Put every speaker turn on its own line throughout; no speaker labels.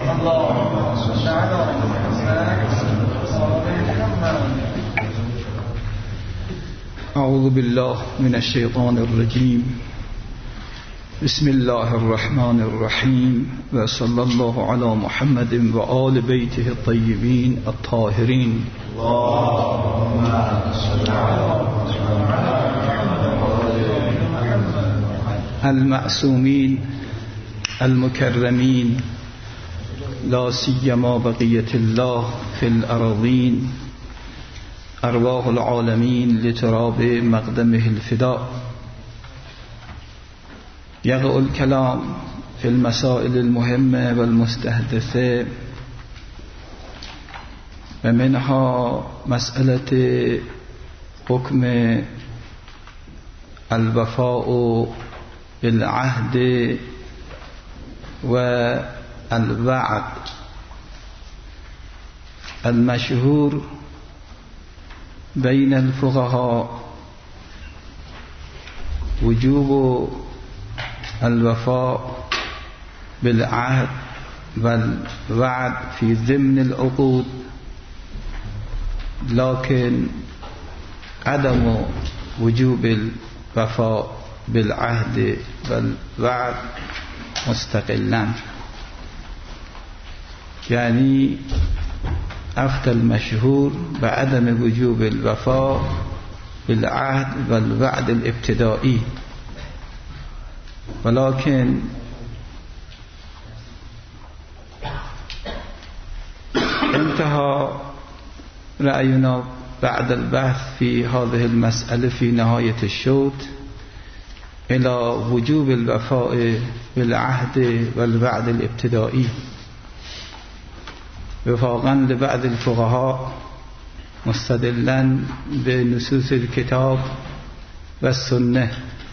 أعوذ بالله من الشيطان الرجيم. بسم الله الرحمن الرحيم، وصلى الله على محمد وآل بيته الطيبين الطاهرين. اللهم صل على المعصومين المكرمين، لا سيما بقية الله في الأراضين، أرواح العالمين لتراب مقدمه الفداء. يقع الكلام في المسائل المهمة والمستحدثة، ومنها مسألة حكم الوفاء بالعهد والوعد. المشهور بين الفقهاء وجوب الوفاء بالعهد والوعد في ضمن العقود، لكن عدم وجوب الوفاء بالعهد والوعد مستقلا. يعني أفتى المشهور بعدم وجوب الوفاء بالعهد والوعد الابتدائي، ولكن انتهى رأينا بعد البحث في هذه المسألة في نهاية الشوط إلى وجوب الوفاء بالعهد والوعد الابتدائي، وفاقا لبعض الفقهاء مستدلا بنصوص الكتاب والسنة،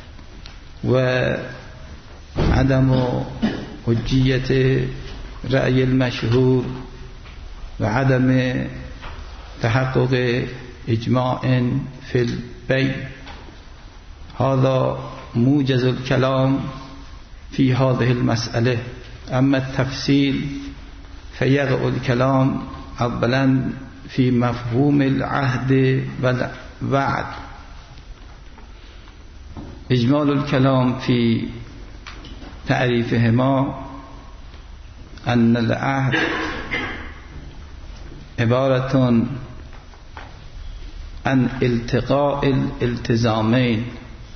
وعدم حجية رأي المشهور، وعدم تحقق إجماع في البيع. هذا موجز الكلام في هذه المسألة. أما التفصيل فيقع الكلام أولا في مفهوم العهد والوعد. إجمال الكلام في تعريفهما أن العهد عبارة عن التقاء الالتزامين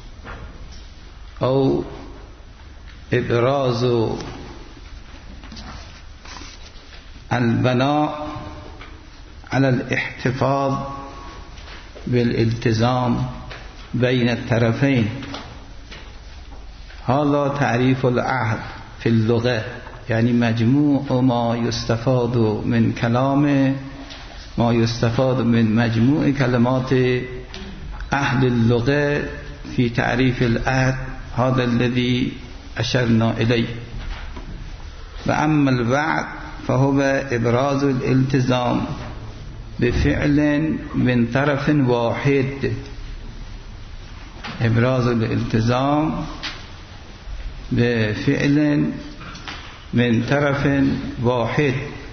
أو إبراز البناء على الاحتفاظ بالالتزام بين الطرفين. هذا تعريف العهد في اللغة، يعني مجموع ما يستفاد من كلام، ما يستفاد من مجموع كلمات أهل اللغة في تعريف العهد، هذا الذي أشرنا إليه. وأما الوعد فهو إبراز الالتزام بفعل من طرف واحد، إبراز الالتزام بفعل من طرف واحد،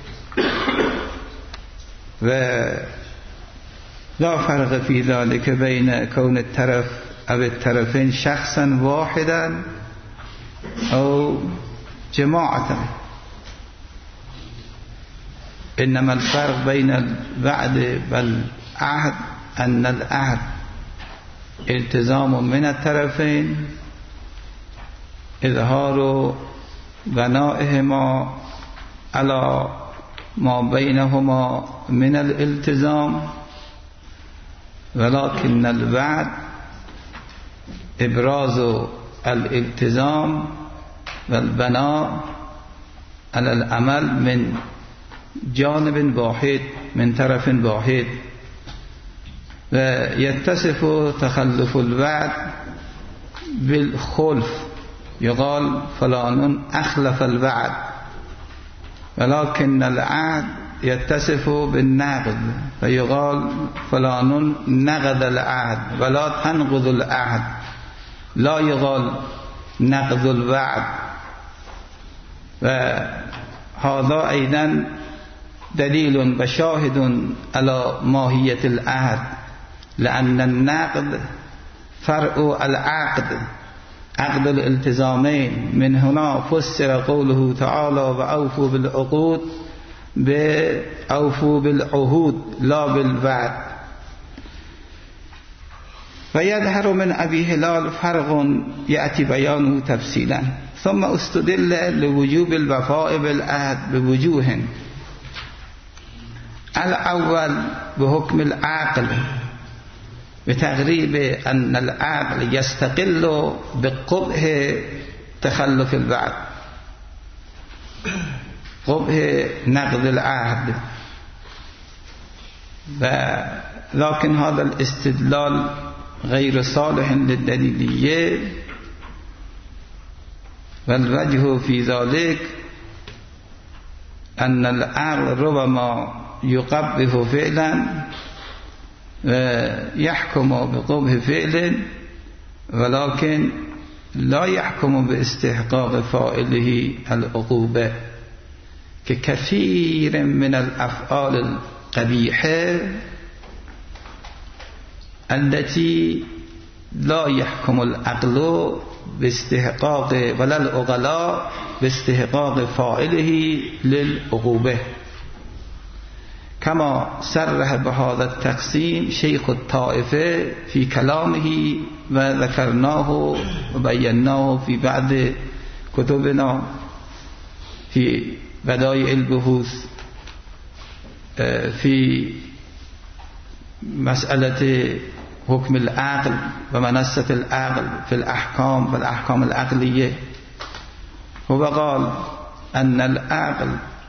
ولا فرق في ذلك بين كون الطرف أو الطرفين شخصا واحدا أو جماعة، إنما الفرق بين الوعد والعهد أن العهد التزام من الطرفين، إظهار بنائهما على ما بينهما من الالتزام، ولكن الوعد إبراز الالتزام والبناء على العمل من جانب واحد، من طرف واحد. ويتصف تخلف الوعد بالخلف، يقال فلان أخلف الوعد، ولكن العهد يتصف بالنقض، فيقال فلان نقض العهد، ولا تنقض العهد، لا يقال نقض الوعد. هذا أيضا دليل وشاهد على ماهية العهد، لأن النقد فرع العقد، عقد الالتزامين. من هنا فسر قوله تعالى وأوفوا بالعقود بأوفوا بالعهود لا بالوعد. ويظهر من أبي هلال فرق يأتي بيانه تفصيلا. ثم استدل لوجوب الوفاء بالعهد بوجوه: الأول بحكم العقل بتغريب أن العقل يستقل بقبح تخلف الوعد، قبح نقض العهد. لكن هذا الاستدلال غير صالح للدليلية، والوجه في ذلك أن العقل ربما يقبح فعلا يحكم بقبح فعل، ولكن لا يحكم باستحقاق فاعله العقوبة، ككثير من الأفعال القبيحة التي لا يحكم العقل باستحقاق ولا العقلاء باستحقاق فاعله للعقوبة، كما صرح بهذا التقسيم شيخ الطائفة في كلامه وذكرناه وبيناه في بعض كتبنا في بدائع البحوث في مسألة حكم العقل ومنصة العقل في الأحكام والأحكام العقلية. هو قال أن العقل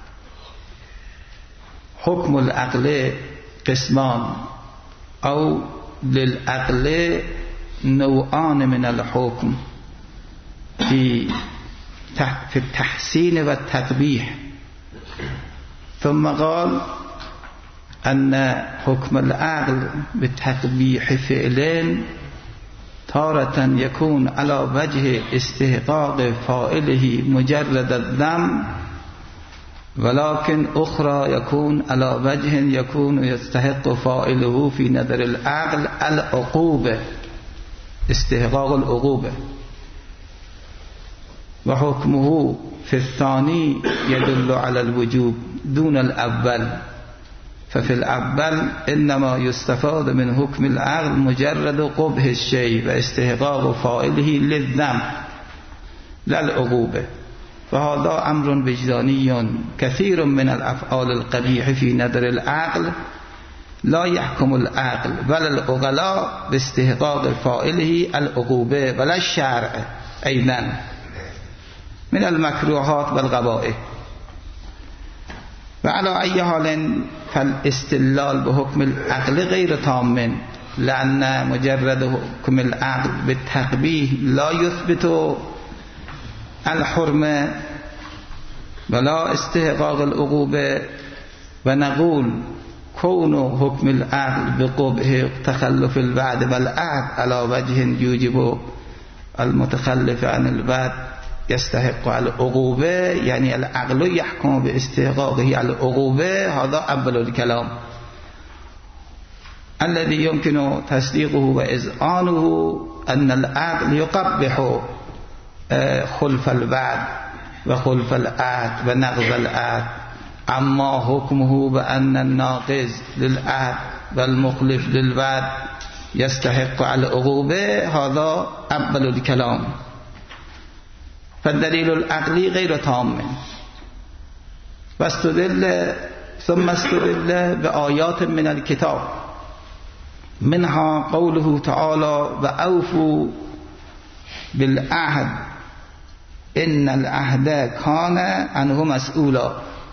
حكم العقل قسمان، أو للعقل نوعان من الحكم في التحسين والتقبيح. ثم قال أن حكم العقل بالتقبيح فعلين تارة يكون على وجه استحقاق فاعله مجرد الذم، ولكن أخرى يكون على وجه يكون يستحق فاعله في نظر العقل العقوبة، استحقاق العقوبة. وحكمه في الثاني يدل على الوجوب دون الأول، ففي الأول إنما يستفاد من حكم العقل مجرد قبح الشيء واستحقاق فاعله للذم لا العقوبة، فهذا أمر وجداني. كثير من الأفعال القبيحة في نظر العقل لا يحكم العقل ولا العقلاء باستحقاق فاعله العقوبة ولا الشرع أيضا من المكروهات والقبائح. وعلى أي حال فالاستدلال بحكم العقل غير تام، لأن مجرد حكم العقل بالتقبيح لا يثبت الحرمة ولا استحقاق العقوبة. ونقول كون حكم العقل بقبح تخلف الوعد والعهد على وجه يوجب المتخلف عن الوعد يستحق العقوبة، يعني العقل يحكم باستحقاقه العقوبة. هذا أول الكلام الذي يمكن تصديقه وإذعانه، أن العقل يقبح خلف الوعد وخلف العهد ونقض العهد. أما حكمه بأن الناقض للعهد والمخلف للوعد يستحق العقوبة، هذا أول الكلام. فالدليل العقلي غير تام. ثم استدل بآيات من الكتاب، منها قوله تعالى وأوفوا بالعهد إن العهد كان عنه مسؤولا.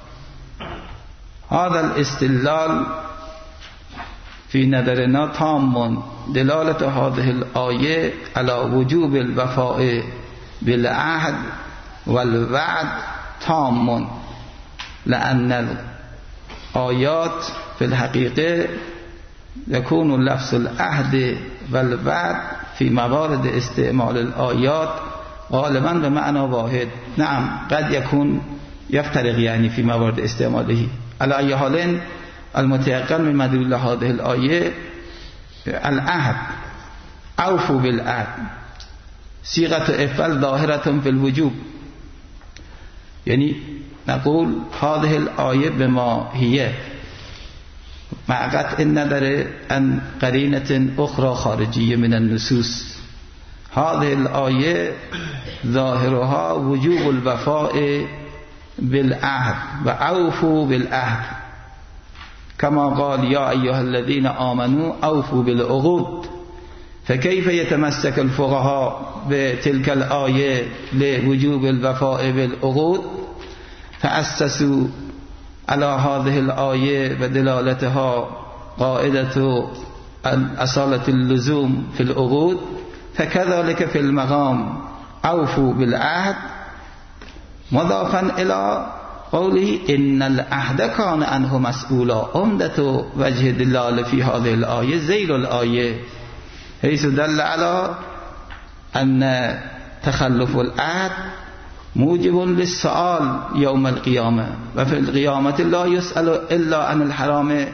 هذا الاستدلال في نظرنا تام. دلالة هذه الآية على وجوب الوفاء بالعهد والوعد تام، لأن الآيات في الحقيقة يكون لفظ العهد والوعد في موارد استعمال الآيات غالبا بمعنى واحد. نعم قد يكون يفترق يعني في موارد استعماله. على أي حال المتيقن من مدلول هذه الآية العهد، اوفوا بالعهد، صيغة افعل ظاهرة في الوجوب. يعني نقول هذه الآية بما هي مع قطع النظر عن قرينة أخرى خارجية من النصوص، هذه الآية ظاهرها وجوب الوفاء بالعهد وأوفوا بالعهد، كما قال يا أيها الذين آمنوا أوفوا بالعقود. فكيف يتمسك الفقهاء بتلك الآية لوجوب الوفاء بالعقود؟ فأسسوا على هذه الآية ودلالتها قاعدة أصالة اللزوم في العقود، فكذلك في المقام أوفوا بالعهد مضافا إلى قوله إن العهد كان عنه مسؤولا. عمدة وجه الدلالة في هذه الآية ذيل الآية، حيث دل على أن تخلف العهد موجب للسؤال يوم القيامة، وفي القيامة لا يسأل إلا عن الحرام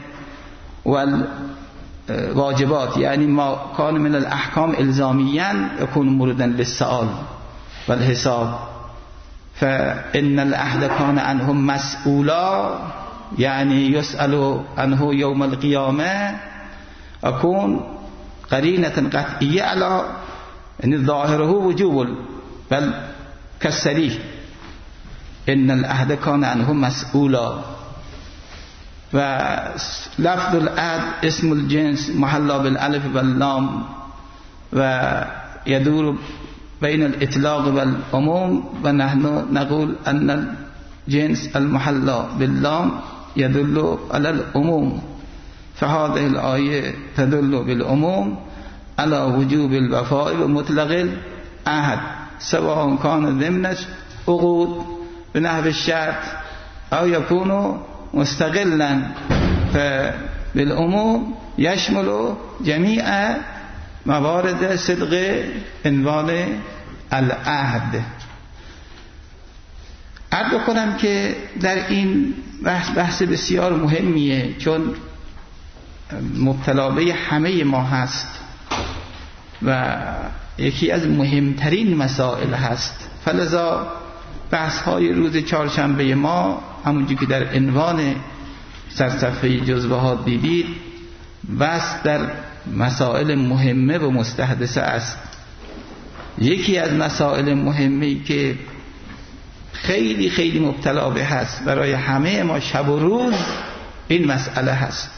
والواجبات، يعني ما كان من الأحكام إلزاميا يكون موردا للسؤال والحساب. فإن العهد كان عنهم مسؤولا يعني يسأل عنه يوم القيامة، أكون قرينة قطعية على أن ظاهره وجوب، بل كالصريح إن العهد كان عنه مسؤولا. ولفظ العهد اسم الجنس محلى بالالف واللام، ويدور بين الإطلاق والعموم، ونحن نقول أن الجنس المحلى باللام يدل على العموم، فهذه الآية تدل بالعموم على وجوب الوفاء بمطلق العهد، سواء كان ضمن عقود بنحو الشرط أو يكون مستقلا، فبالعموم يشمل جميع موارد صدق عنوان العهد. عرض کنم که در این بحث بسیار مهمیه، چون مبتلا به همه ما هست و یکی از مهمترین مسائل هست. فلذا بحث های روز چهارشنبه ما همونجور که در عنوان سرصفحه جزوه ها دیدید، بحث در مسائل مهمه و مستحدثه است. یکی از مسائل مهمی که خیلی خیلی مبتلا به هست برای همه ما شب و روز این مسئله هست.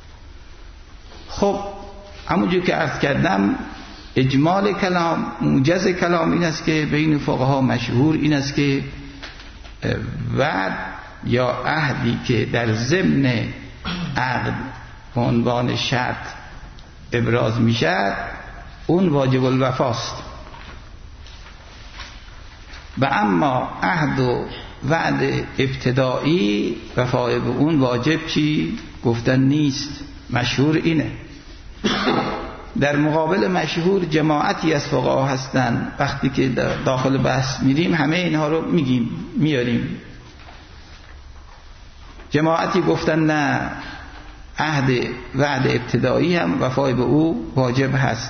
خب همونجور که عرض کردم، اجمال کلام، موجز کلام این است که بین فقها مشهور این است که وعد یا عهدی که در ضمن عقد به عنوان شرط ابراز می شد اون واجب الوفاست، و اما عهد و وعد ابتدایی وفای به اون واجب چی گفتن نیست. مشهور اینه. در مقابل مشهور جماعتی از فقها هستن، وقتی که داخل بحث میریم همه اینها رو میاریم. جماعتی گفتن نه، عهد وعد ابتدایی هم وفای به او واجب هست.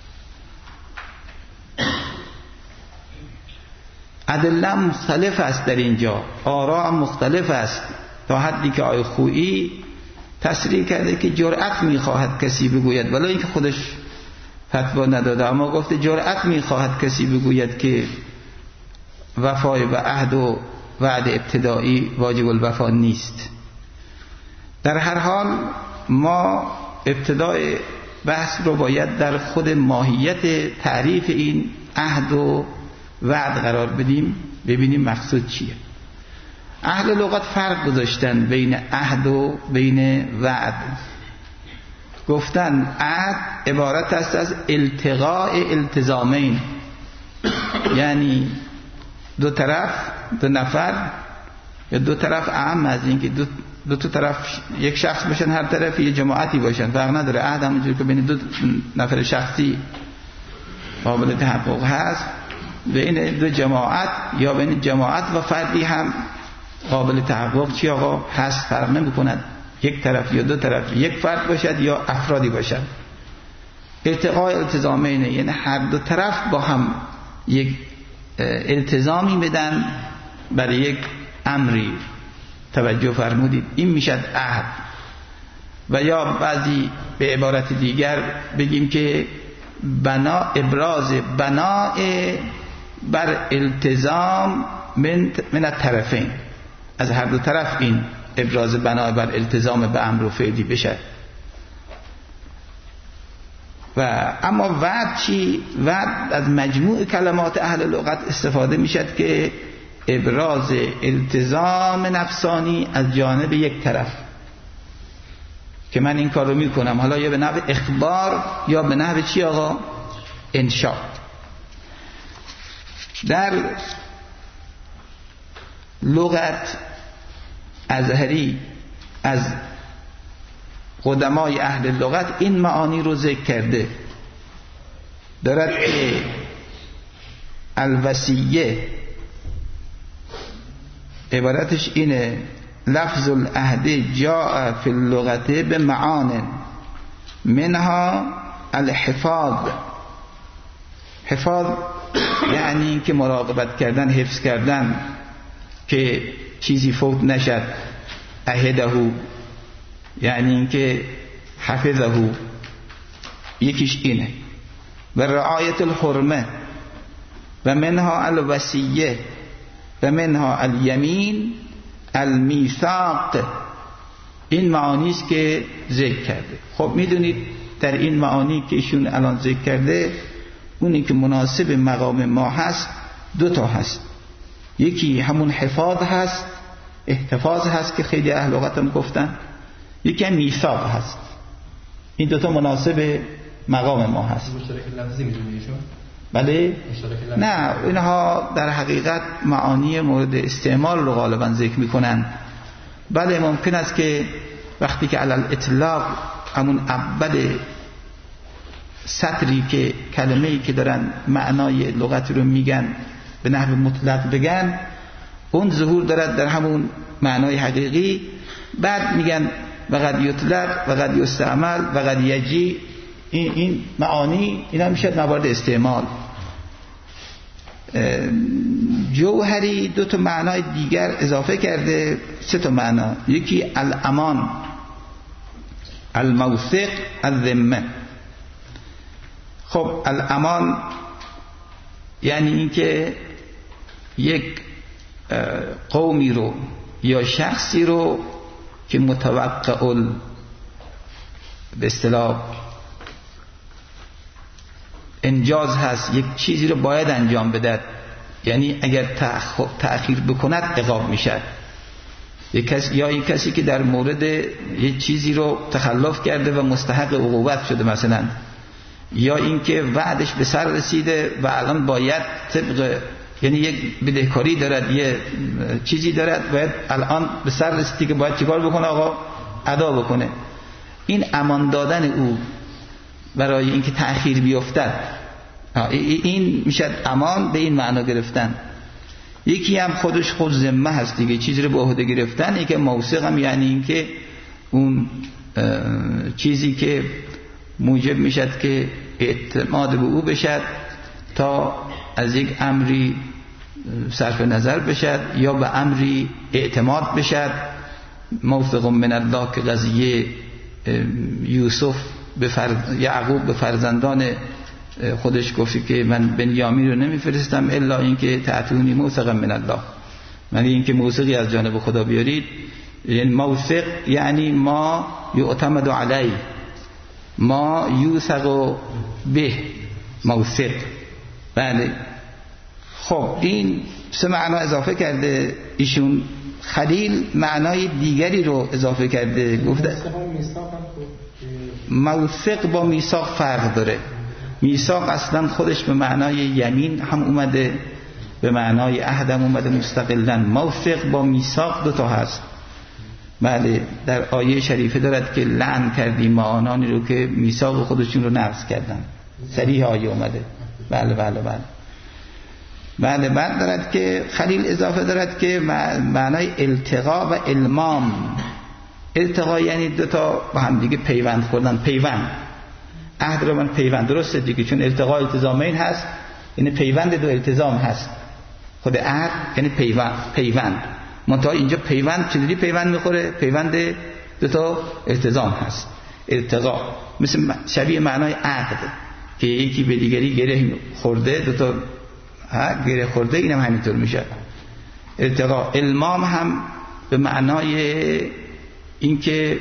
ادله مختلف است در اینجا، آراء مختلف است، تا حدی که آیه خویی تصریح کرده که جرأت میخواهد کسی بگوید، ولی اینکه خودش فتوا نداده، اما گفته جرأت میخواهد کسی بگوید که وفای به عهد و وعد ابتدایی واجب الوفا نیست. در هر حال ما ابتدای بحث رو باید در خود ماهیت تعریف این عهد و وعد قرار بدیم، ببینیم مقصود چیه. اهل لغت فرق گذاشتن بین عهد و بین وعد. گفتن عهد عبارت است از التقاء التزامین، یعنی دو طرف، دو نفر یا دو طرف، اهم از این که دو طرف یک شخص باشن، هر طرف یه جماعتی باشن، فرق نداره. عهد همونجور که بین دو نفر شخصی قابل تحقق هست، بین دو جماعت یا بین جماعت و فردی هم قابل تحقق چی آقا هست، فرق نمی کند یک طرف یا دو طرف، یک فرد باشد یا افرادی باشد. التقاء التزامین یعنی هر دو طرف با هم یک التزامی بدن برای یک امری. توجه فرمودید، این میشد عهد. و یا بعضی به عبارت دیگر بگیم که ابراز بناء بر التزام من الطرفین، از هر دو طرف این ابراز بناء بر التزام به امر و فعلی بشه. و اما وعد چی؟ وعد از مجموع کلمات اهل لغت استفاده میشد که ابراز التزام نفسانی از جانب یک طرف، که من این کار رو میکنم، حالا یا به نحو اخبار یا به نحو چی آقا؟ انشاء. در لغت ازهری از قدمای اهل لغت این معانی رو ذکر کرده، دارد که الوصیه عبارتش اینه: لفظ العهد جاء فی اللغت به معان منها الحفاظ. حفاظ یعنی که مراقبت کردن، حفظ کردن که چیزی فوت نشد. عهده یعنی اینکه حفظه، یکیش اینه. و رعایت الحرمه و منها الوصیه و منها الیمین المیثاق. این معانی است که ذکر کرده. خب میدونید در این معانی که ایشون الان ذکر کرده، اونی که مناسب مقام ما هست دو تا هست. یکی همون حفاظ هست، احتفاظ هست که خیلی اهل لغت هم گفتن، یکی هم میثاق هست. این دو تا مناسب مقام ما هست.
مشترک لفظی میدونیشون؟
بله؟ نه، اینها در حقیقت معانی مورد استعمال رو غالبا ذکر میکنن. بله ممکن است که وقتی که علل اطلاق همون اول سطری که کلمه‌ای که دارن معنای لغت رو میگن به نحو مطلق بگن، اون ظهور دارد در همون معنای حقیقی. بعد میگن وقد یطلق وقد یستعمل وقد یجی. این معانی اینا میشه موارد استعمال. جوهری دو تا معنای دیگر اضافه کرده، سه تا معنا. یکی الامان، الموثق، الذمه. خب الامان یعنی اینکه یک قومی رو یا شخصی رو که متوقع به اصطلاح انجاز هست، یک چیزی رو باید انجام بده، یعنی اگر تأخیر بکند عقاب میشد. یا یک کسی که در مورد یک چیزی رو تخلف کرده و مستحق عقوبت شده مثلا، یا اینکه وعدش به سر رسیده و الان باید طبق، یعنی یک بدهکاری دارد، یه چیزی دارد باید الان به سر رسیدی که باید چیکار بکنه آقا؟ ادا بکنه. این امان دادن او برای اینکه تأخیر بیفتد، این میشه امان به این معنا گرفتن. یکی هم خودش خود ذمه هست دیگه، چیزی رو به عهده گرفتن. یکی موثق هم یعنی اینکه اون چیزی که موجب میشد که اعتماد به او بشد تا از یک امری صرف نظر بشد یا به امری اعتماد بشد. موثق من الله که قضیه یوسف یعقوب به فرزندان خودش گفتی که من بنیامین رو نمیفرستم الا اینکه تعتونی موثقا من الله، من اینکه موثقی از جانب خدا بیارید. یعنی موثق یعنی ما یعتمد علی، ما یوثق به، موثق. بله. خب این سه معنا اضافه کرده ایشون. خلیل معنای دیگری رو اضافه کرده، گفته موثق با میثاق فرق داره. میثاق اصلا خودش به معنای یمین هم اومده، به معنای عهد هم اومده مستقلاً. موثق با میثاق دو تا هست. بله، در آیه شریفه دارد که لعن کردیم ما آنانی رو که میثاق خودشون رو نقض کردن. صریح آیه اومده. بله بله بله. بعد دارد که خلیل اضافه دارد که معنای التقا و المام. التقا یعنی دو تا با هم دیگه پیوند خوردن. پیوند عهد رو من پیوند، درسته دیگه، چون التقا التزامین هست، یعنی پیوند دو التزام هست. خود عهد یعنی پیوند منتها اینجا پیوند چجوری پیوند میخوره؟ پیوند دو تا التزام هست. التقا مثل شبیه معنای عقد که یکی به دیگری گره خورده، دو تا گره خورده، اینم همینطور میشه. التقا. المام هم به معنای اینکه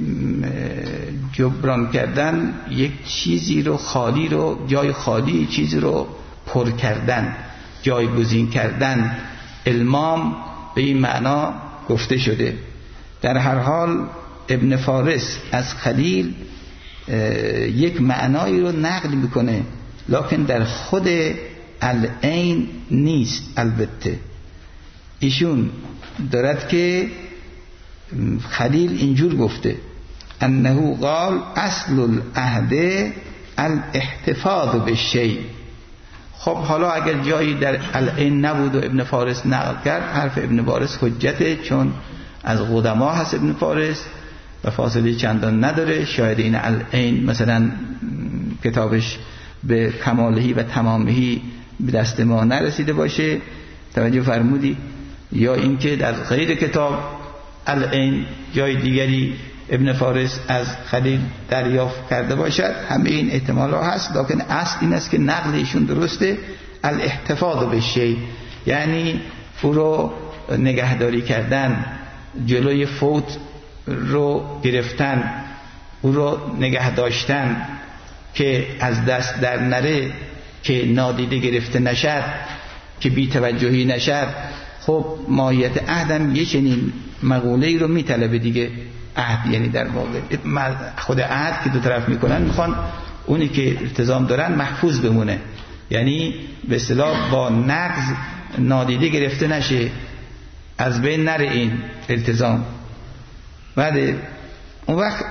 جبران کردن یک چیزی رو، خالی رو، جای خالی چیزی رو پر کردن، جایگزین کردن. المام به این معنا گفته شده. در هر حال ابن فارس از خلیل یک معنایی رو نقل میکنه، لکن در خود العین نیست. البته ایشون دارد که خلیل اینجور گفته انه قال اصل العهد الاحتفاظ بالشیء. خب حالا اگر جایی در العین نبود و ابن فارس نقل کرد، حرف ابن فارس حجته، چون از قدما هست ابن فارس و فاصله چندان نداره. شاید این العین مثلا کتابش به کمالهی و تمامهی به دست ما نرسیده باشه، توجه فرمودی، یا اینکه در غیر کتاب العین جای دیگری ابن فارس از خلیل دریافت کرده باشد. همه این احتمال ها هست، لکن اصل این است که نقل ایشون درسته. الاحتفاظ بالشیء یعنی او رو نگهداری کردن، جلوی فوت رو گرفتن، او رو نگه داشتن که از دست در نره، که نادیده گرفته نشد، که بی توجهی نشد. خب ماهیت عهدم یه چنین مقوله‌ای رو میطلبه دیگه. عهد یعنی در واقع خود عهد که دو طرف میکنن میخوان اونی که التزام دارن محفوظ بمونه، یعنی به اصطلاح با نقض نادیده گرفته نشه، از بین نره این التزام. بعد اون وقت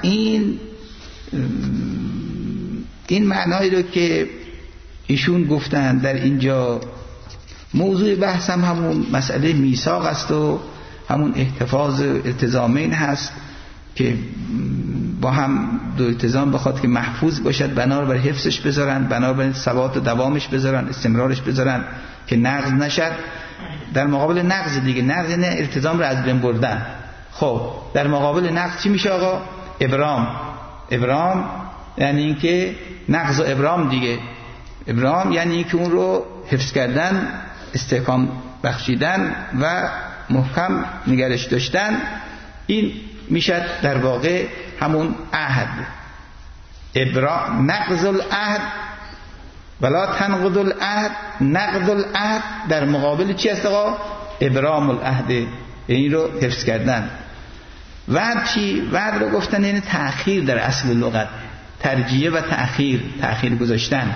این معنایی رو که ایشون گفتن در اینجا، موضوع بحث هم همون مسئله میثاق است و همون احتفاظ التزامین هست که با هم دو التزام بخواد که محفوظ باشد، بنا رو بر حفظش بذارن، بنا بر ثبات و دوامش بذارن، استمرارش بذارن که نقض نشد. در مقابل نقض دیگه، نقض نه التزام رو از بین بردن. خب در مقابل نقض چی میشه آقا؟ ابرام یعنی اینکه نقض و ابرام دیگه. ابرام یعنی اینکه اون رو حفظ کردن، استحکام بخشیدن و محکم نگرش داشتن. این میشد در واقع همون عهد. نقض العهد ولا تنقض العهد. نقض العهد در مقابل چی است آقا؟ ابرام العهد، این رو حفظ کردن. وعد چی؟ وعد رو گفتن یعنی تأخیر در اصل لغت، ترجیه و تأخیر گذاشتن.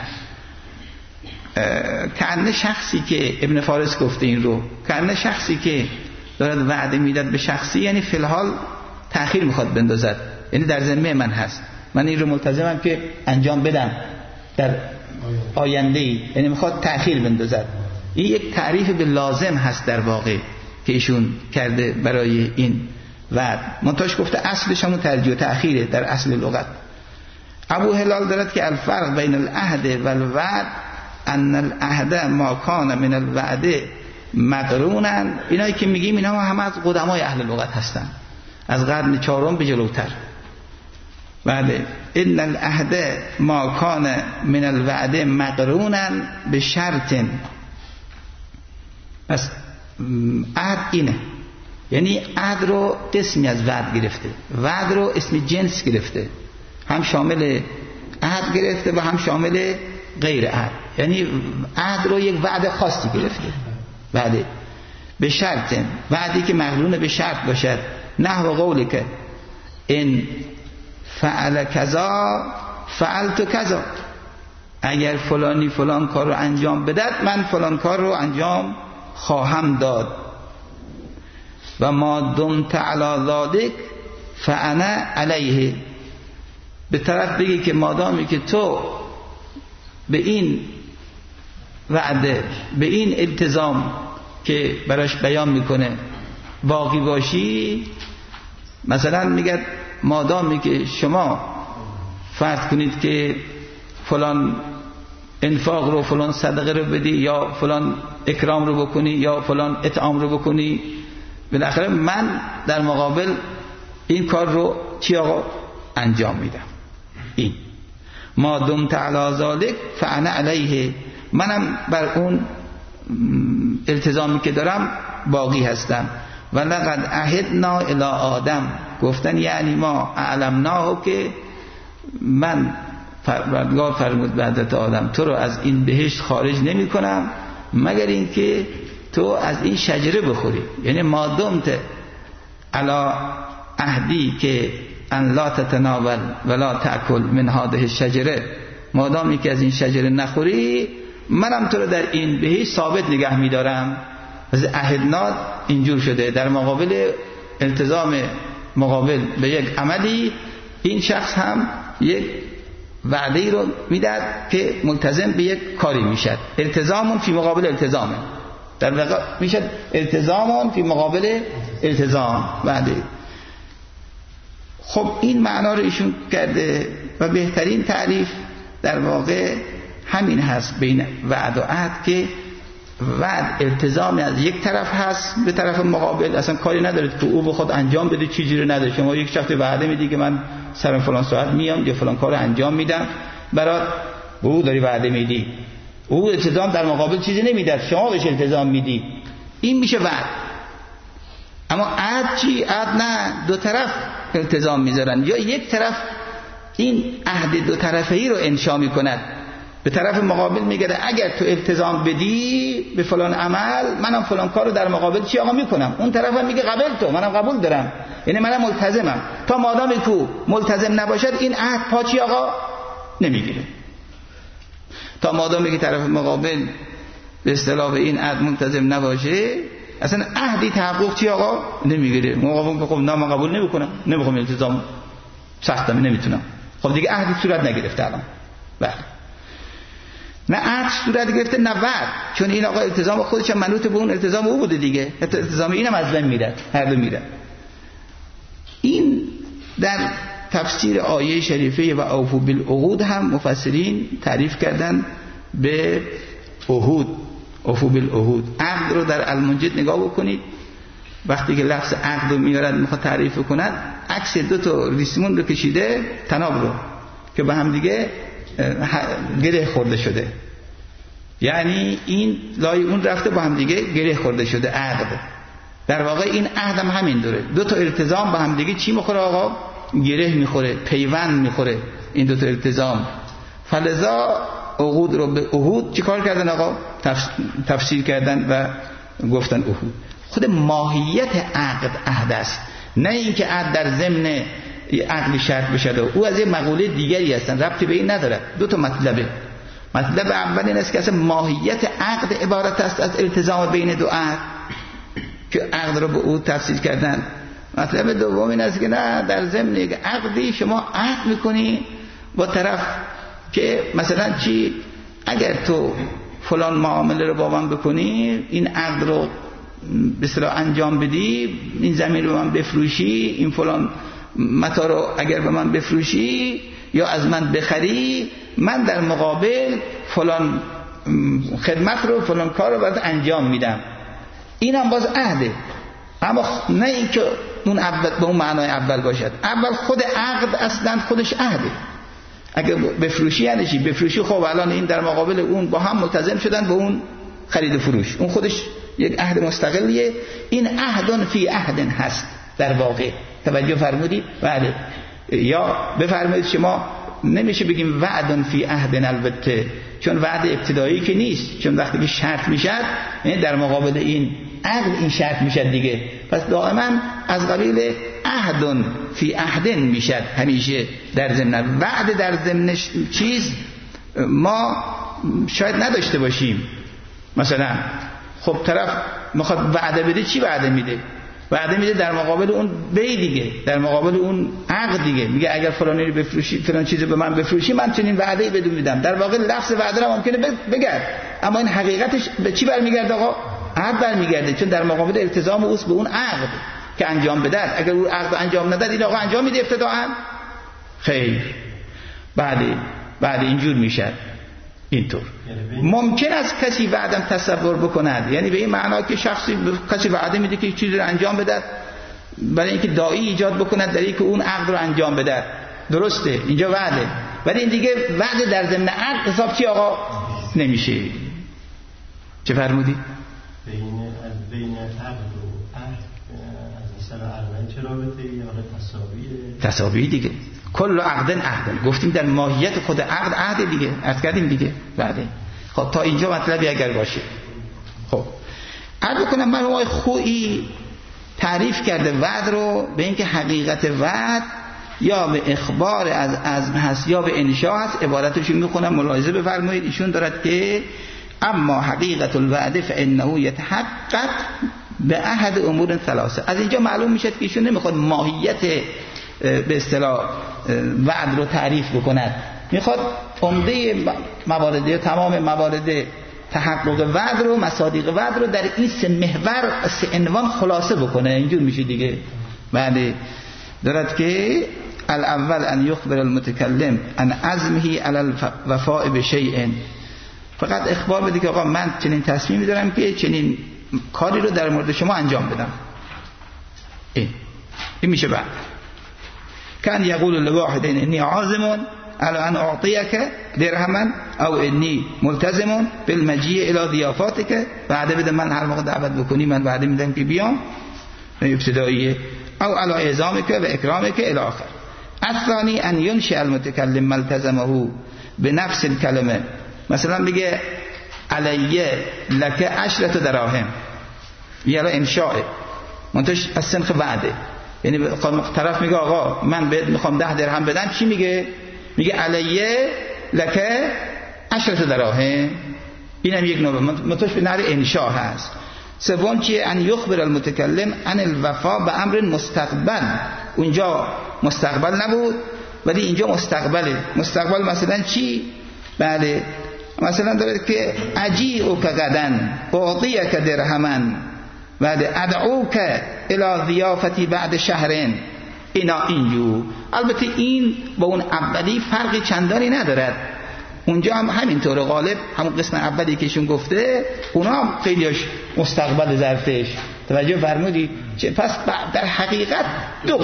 کأنه شخصی که ابن فارس گفته این رو، کأنه شخصی که دارد وعده میداد به شخصی، یعنی فی الحال تأخیر میخواد بندازد، یعنی در ذمه من هست، من این رو ملتزمم که انجام بدم در آینده‌ای، یعنی میخواد تأخیر بندازد. این یک تعریف به لازم هست در واقع که ایشون کرده برای این وعد. منتهاش گفته اصلش همون ترجیح و تأخیره در اصل لغت. ابو هلال دارد که الفرق بین العهد و الوعد ان العهد ما کان من الوعد مقرونا. اینایی که میگیم اینا همه از قدمای اهل لغت هستن، از قرن چهارم به جلوتر. بعد ان العهد ما کان من الوعد مقرونا به شرط. پس عهد اینه، یعنی عهد رو قسمی از وعد گرفته، وعد رو اسم جنس گرفته، هم شامل عهد گرفته و هم شامل غیر عهد. یعنی عهد رو یک وعده خاصی گرفته. بعد به شرط، وعدی که مقرون به شرط باشد. نحو قولی که ان فعل کذا فعلت کذا، اگر فلانی فلان کار رو انجام بدهد من فلان کار رو انجام خواهم داد. و ما دمت علی ذلک فانا علیه، به طرف بگی که مادامی که تو به این وعده به این التزام که براش بیان میکنه باقی باشی، مثلا میگه مادامی که شما فرض کنید که فلان انفاق رو، فلان صدقه رو بدی یا فلان اکرام رو بکنی یا فلان اطعام رو بکنی، بالاخره من در مقابل این کار رو چی آقا انجام میدم. این ما دمت علی ذلک فانا علیه، منم بر اون التزامی که دارم باقی هستم. و لقد عهدنا الی آدم، گفتن یعنی ما علمناه که من پروردگار فرمود به حضرت آدم تو رو از این بهشت خارج نمی کنم مگر اینکه تو از این شجره بخوری. یعنی ما دمت علی عهدی که ان لا تتناول ولا تأکل من هذه الشجره، مادامی که از این شجره نخوری منم تو رو در این بهشت ثابت نگه می‌دارم. از عهدنا اینجور شده در مقابل التزام مقابل به یک عملی، این شخص هم یک وعده‌ای رو میداد که ملتزم به یک کاری میشد. التزامون فی مقابل التزامه، در واقع میشد التزامون فی مقابل التزام وعده. خب این معنا رو ایشون کرده و بهترین تعریف در واقع همین هست بین وعد و عهد، که وعد التزام از یک طرف هست به طرف مقابل، اصلا کاری ندارید که او به خود انجام بده، چیزی رو نداره. شما یک شخص وعده میدی که من سر فلان ساعت میام یا فلان کارو انجام میدم، برات به او داری وعده میدی، او التزام در مقابل چیزی نمیده، شما بهش التزام میدی، این میشه وعد. اما عهد چی؟ عهد نه، دو طرف التزام میذارن، یا یک طرف این عهد دو طرفه‌ای رو انشا میکند، به طرف مقابل میگه اگر تو التزام بدی به فلان عمل منم فلان کارو در مقابل چی آقا میکنم. اون طرف هم میگه قبل تو، منم قبول دارم، یعنی منم ملتزمم. تا مادامی کو ملتزم نباشد این عهد پا چی آقا نمیگیره. تا مادامی که طرف مقابل به اصطلاح به این عهد ملتزم نباشه اصلا عهدی تحقق چی آقا نمیگیره. مقابل که خب نه من قبول نمیکنم، نمیخوام التزام، سختم، نمیتونم، خب دیگه عهدی صورت نگرفته الان. بله، نه عهد صورت گرفته نه وعد، چون این آقا التزام خودش هم منوط به اون التزام او بوده دیگه، حتی التزام اینم از بین میره، هر دو میره. این در تفسیر آیه شریفه و اوفوا بالعقود هم مفسرین تعریف کردن به عهود، اوفوا بالعهود. عقد رو در المنجد نگاه بکنید، وقتی که لفظ عقد رو میارد میخواد تعریف کند، عکس دو تا ریسمون رو کشیده، تناب رو که به هم دیگه گره خورده شده، یعنی این لای اون رفته با هم دیگه گره خورده شده عقد. در واقع این عهد هم همین دوره، دو تا التزام با هم دیگه چی میخوره آقا؟ گره میخوره، پیوند میخوره این دو تا التزام. فلذا عقود رو به عهود چیکار کردن آقا؟ تفسیر کردن و گفتن عهود. خود ماهیت عقد عهد است، نه اینکه عهد در ضمن عقل شرط بشه. او از یه مقوله دیگری هستن، ربطی به این نداره. دو تا مطلبه. مطلب اول این است که اصلا ماهیت عقد عبارت است از التزام بین دو عهد که عقد رو به او تفسیر کردن. مطلب دوم این است که نه، در ضمن یک عقدی شما عهد میکنی با طرف که مثلا چی، اگر تو فلان معامله رو با من بکنی، این عقد رو به اصطلاح انجام بدی، این زمین رو من بفروشی، این فلان متا رو اگر به من بفروشی یا از من بخری، من در مقابل فلان خدمت رو، فلان کار رو برات انجام میدم. این هم باز عهده، اما نه این که اون اول به اون معنای اول باشد. اول خود عقد اصلا خودش عهده. اگر بفروشی یعنی چی؟ بفروشی، خب الان این در مقابل اون با هم ملتزم شدن به اون خرید و فروش، اون خودش یک عهد مستقلیه. این عهدن فی عهدن هست در واقع. توجه فرمودید؟ بله. یا بفرمایید شما نمیشه بگیم وعدن فی عهدن، البته چون وعد ابتدایی که نیست، چون وقتی که شرط میشد یعنی در مقابل این عقد این شرط میشد دیگه، پس دائما از قبیل عهدن فی عهدن میشد همیشه در ضمن. وعد در ضمن چیز ما شاید نداشته باشیم. مثلا خب طرف میخواد وعده بده، چی وعده میده؟ وعده میده در مقابل اون بی دیگه، در مقابل اون عقد دیگه، میگه اگر فلانی رو بفروشی، فلان چیزو به من بفروشی، من چنین وعده‌ای بدون میدم. در واقع لفظ وعده رو ممکنه بگه، اما این حقیقتش به چی برمیگرده آقا؟ عقد برمیگرده، چون در مقابل التزام اوست به اون عقد که انجام بده. اگر اون عقد انجام نداد این آقا انجام میده ابتداءً؟ خیر. بعد اینجور میشه. اینطور ممکن است کسی بعدم تصور بکند، یعنی به این معنا که کسی وعده میده که چیزی رو انجام بده برای اینکه داعی ایجاد بکند در اینکه اون عقد رو انجام بده. درسته اینجا وعده، ولی این دیگه وعده در ضمن عقد حساب چی آقا نمیشه. چه فرمودی؟
بین عقد و عهد از مثلا عقد چه رابطه ای یا
تساوی دیگه. کل عقدن گفتیم در ماهیت خود عقد دیگه، عرض کردیم دیگه. بعده خب تا اینجا مطلبی اگر باشه. خب عرض کنم مرحوم خویی تعریف کرده وعد رو به اینکه حقیقت وعد یا به اخبار از عزم هست یا به انشاء هست. عبارتشون میخونم ملاحظه بفرمایید. ایشون دارد که اما حقیقت الوعد فانه یتحقق به احد امور ثلاثه. از اینجا معلوم میشه که ایشون نمیخواد ماهیت به اصطلاح وعد رو تعریف بکند، میخواد عمده موارد یا تمام موارد تحقق وعد رو، مصادیق وعد رو در این سه محور، سه عنوان خلاصه بکنه. اینجور میشه دیگه. بله دارد که الاول ان یخبر المتکلم عن عزمه علی الوفاء بشیء، فقط اخبار بده که آقا من چنین تصمیمی دارم که چنین کاری رو در مورد شما انجام بدم. این میشه بعد کان یقول لواحد انی عازم على ان اعطیک درهما او انی ملتزم بالمجیء الى ضیافاتک، وعده بده من هر موقع دعوت بکنی من وعده میدم که بیام، ابتدائیه، او علی اعزامک و اکرامک الی آخر. الثانی ان ینشئ المتکلم ملتزمه بنفس الکلمه، مثلا بگه علیه لک 10 دراهم، یا انشاء منتش از سنخ وعده، یعنی طرف میگه آقا من بهت میخوام 10 درهم بدم، چی میگه؟ میگه علیه لک 10 دراهم. اینم یک نوع منتش به نحو انشاء هست. سوم چیه؟ ان یخبر المتکلم عن الوفا به امر مستقبل. اونجا مستقبل نبود ولی اینجا مستقبله. مستقبل مثلا چی؟ بله مثلا داره که اجیئک غدن اعطیک درهما بعد ادعوک الی ضیافتی بعد شهرین. اینا اینجور. البته این با اون اولی فرقی چندانی ندارد. اونجا هم همینطور غالب همون قسم اولی که ایشون گفته اونا هم خیلیش مستقبل ظرفش. توجه فرمودی؟ پس در حقیقت دو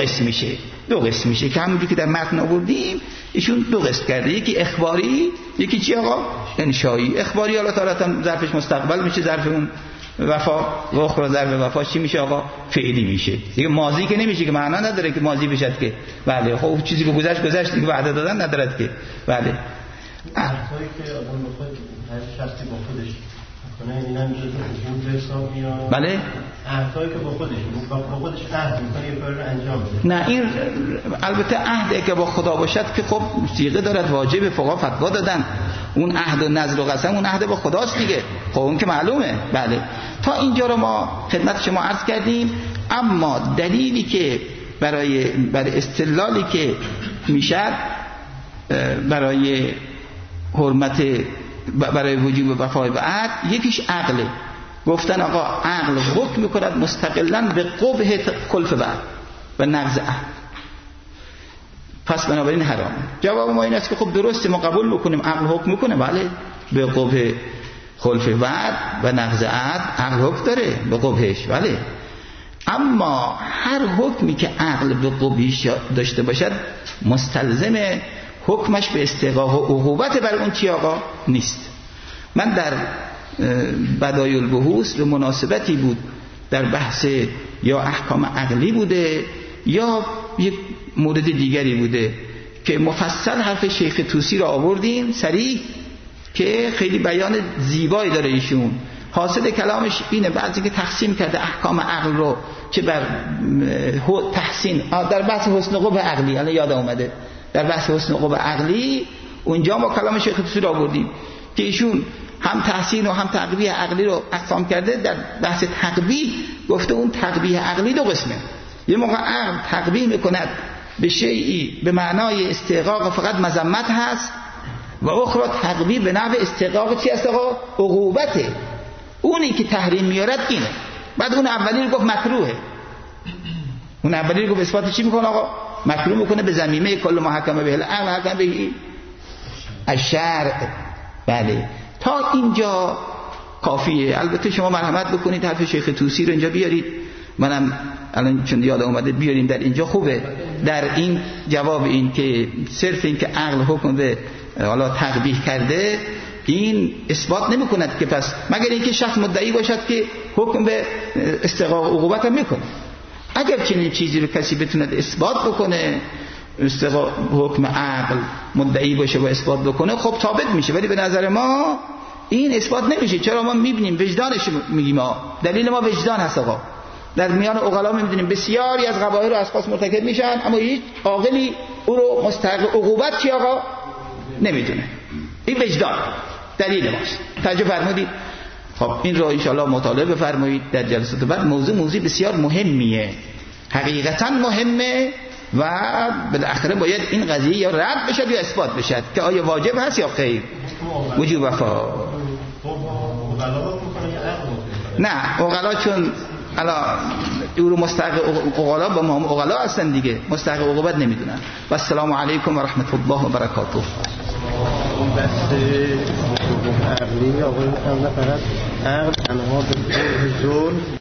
قسم میشه که همونجوری که در متن آوردیم ایشون دو قسم کرده، یکی اخباری، یکی چی آقا؟ انشایی. اخباری حالا تارتا ظرفش مستقبل میشه، ظرف اون وفا و اخرى ظرف وفا چی میشه آقا؟ فعلی میشه دیگه. ماضی که نمیشه که معنا نداره که ماضی بشد که بله خب چیزی که گذشت دیگه وعده دادن ندارد که. بله
عهدهایی که آدم بخواد هر شخصی با خودش کنه اینم جزء به حساب میاد.
بله
عهدهایی که با خودش عهد میکنه یه کار رو انجام بده.
نه این البته عهدی که با خدا باشد که خب صیغه دارد، واجب، فقها فتوا دادن. اون عهد و نذر و قسم اون عهد با خداست دیگه. خب اون که معلومه. بله تا اینجا رو ما خدمت شما عرض کردیم. اما دلیلی که برای استدلالی که میشه برای حرمت، برای وجوب وفای به عهد، یکیش عقله. گفتن آقا عقل حکم میکند مستقلا به قبح خلف وعد و نقض عهد، پس بنابراین حرامه. جواب ما این است که خب درسته ما قبول میکنیم عقل حکم میکنه، بله به قبح خلف وعد و نقض عهد عقل حکم داره به قبحش، بله. اما هر حکمی که عقل به قبحش داشته باشد مستلزم حکمش به استحقاق و عقوبت بر اون چی آقا نیست. من در بدایع البحوث به مناسبتی بود در بحث یا احکام عقلی بوده یا یک مورد دیگری بوده که مفصل حرف شیخ طوسی را آوردیم صریح که خیلی بیان زیبایی داره ایشون. حاصل کلامش اینه بعضی که تقسیم کرده احکام عقل رو که بر تحسین در بحث حسن قبح عقلی، الان یاد اومده در بحث حسن قبح عقلی اونجا ما کلام شیخ طوسی را آوردیم که ایشون هم تحسین و هم تقبیح عقلی رو اقسام کرده. در بحث تقبیح گفته اون تقبیح عقلی دو قسمه. یه موقع عقل تقبیح میکند به شیئی به معنای استحقاق فقط مذمت هست، و اخرى تقویه به نحو استحقاق چی است آقا؟ عقوبته. اونی که تحریم میارد اینه. بعد اون اولی رو گفت مکروهه، اون اولی رو گفت اثبات چی میکنه آقا؟ مکروه میکنه به ضمیمه کل ما حکم به العقل حکم به الشرع. بله تا اینجا کافیه. البته شما مرحمت بکنید حرف شیخ طوسی رو اینجا بیارید، منم الان چون یاد اومده بیاریم در اینجا خوبه. در این جواب این که صرف این که عقل حکم به حالا تقبیح کرده این اثبات نمی کند که پس مگر اینکه شخص مدعی باشد که حکم به استحقاق عقوبت هم میکنه. اگر چنین چیزی رو کسی بتوند اثبات بکنه، استحقاق حکم عقل مدعی باشه و اثبات بکنه، خب ثابت میشه. ولی به نظر ما این اثبات نمیشه. چرا؟ ما میبینیم وجدانش میگیم، ما دلیل ما وجدان هست آقا. در میان عقلا میبینیم بسیاری از قبایح رو اشخاص مرتکب میشن اما هیچ عاقلی او رو مستحق عقوبت چی آقا نمیدونه. این وجدان دلیل ماست. توجه فرمودید؟ خب این رو ان شاءالله مطالعه بفرمایید در جلسات بعد. موضوع بسیار مهمیه، حقیقتا مهمه و بالاخره باید این قضیه یا رد بشه یا اثبات بشه که آیا واجب هست یا خیر. وجوب وفا نه عقلا چون الان او رو مستحق عقلا با ما عقلا هستن دیگه، مستحق عقوبت نمیدونن. و السلام علیکم و رحمت الله و برکاته.
اون بحث عقلی آقای فقط عقل تنها به ظلم